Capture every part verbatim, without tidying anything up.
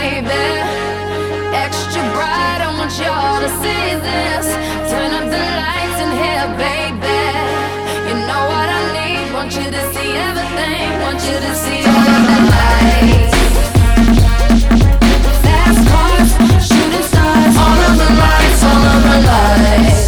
baby. Extra bright, I want y'all to see this. Turn up the lights in here, baby. You know what I need, want you to see everything. Want you to see all of the lights. Fast cars, shooting stars. All of the lights, all of the lights.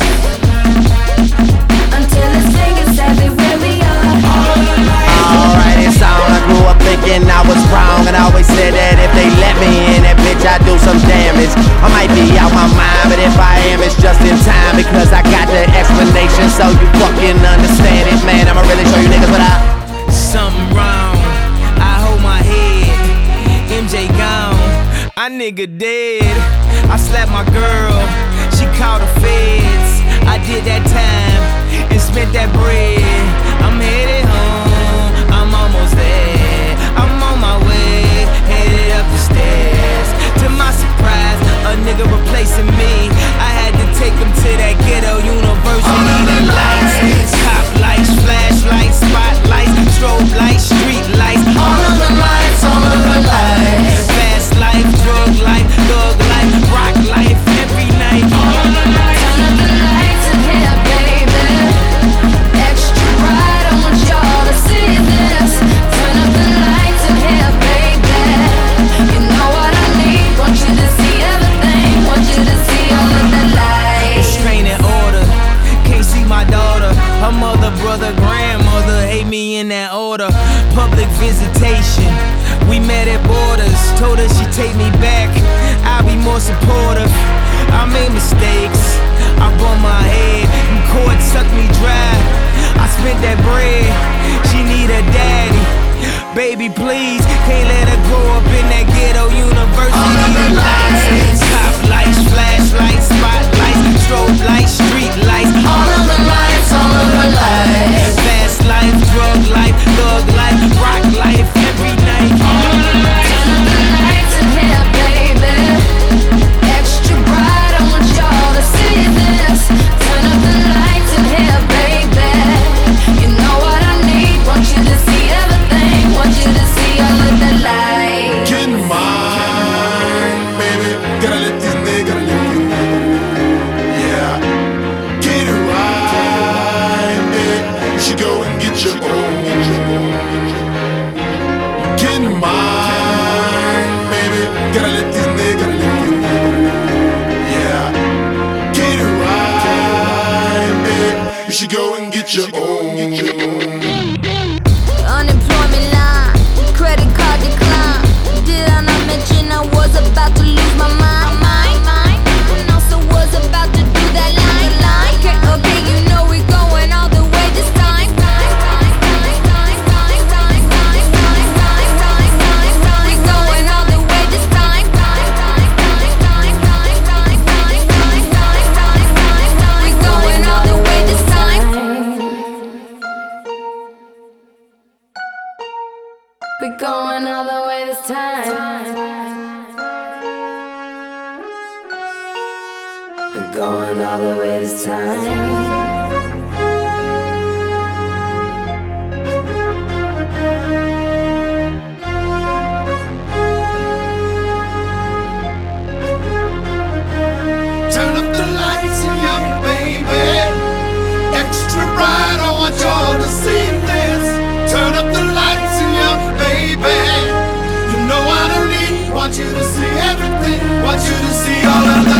Until it's singing everywhere we are. All of the lights. Alright, it's on. I grew up thinking I was wrong, and I always said that if they let me in, that bitch I do some damage. I might be out my mind, but if I am, it's just in time, because I got the explanation, so you fucking understand it, man. I'ma really show you niggas what I. Something wrong, I hold my head. M J gone, I nigga dead. I slapped my girl, she called the feds. I did that time and spent that bread. I'm headed home, I'm almost there. I'm on my way, headed up the stairs. To my surprise, a nigga replacing me. I had to take him to that ghetto university. The lights, cop lights, flashlights, spotlights, strobe lights, street lights. All of the lights, all of the lights. Fast life, drug life, thug life, rock life, every night. All of the lights. Turn up the lights in here, baby. Extra bright, I want y'all to see this. Turn up the lights in here, baby. You know what I need, want you to see everything. Want you to see all of the lights. Restraining order, can't see my daughter. Her mother, brother, grandmother hate me in that order. Public visitation, we met at borders. Told her she'd take me back, I'll be more supportive. I made mistakes, I bumped my head, and court sucked me dry. I spent that bread, she need a daddy. Baby, please, can't let her grow up in that ghetto university. All of the lights. Top lights, flashlights, spotlights, strobe lights, street lights. All of the lights, all of the lights. Fast life, drug life, thug life, rock life, every night. All of the lights. Turn up the lights in here, baby. Extra bright, I want y'all to see this. Turn up the lights in here, baby. You know what I need, want you to see everything. Want you to see all of the lights. Get mine, baby. Gotta let this nigga live. Yeah. Get it right, baby. You should go and get your own. Get mine, baby. Gotta let this nigga live. Yeah. Get it right, baby. You should go and get your own. Unemployment line, credit card decline. Did I not mention I was about to lose my mind? And also was about to do that line. Okay, okay, you know we going all the way this time. We going all the way this time. We going all the way this time. We're going all the way this time. We're going all the way this time. Turn up the lights, young baby. Extra bright, I want y'all to see this. Turn up the lights, young baby. You know what I need, want you to see everything. Want you to see all of the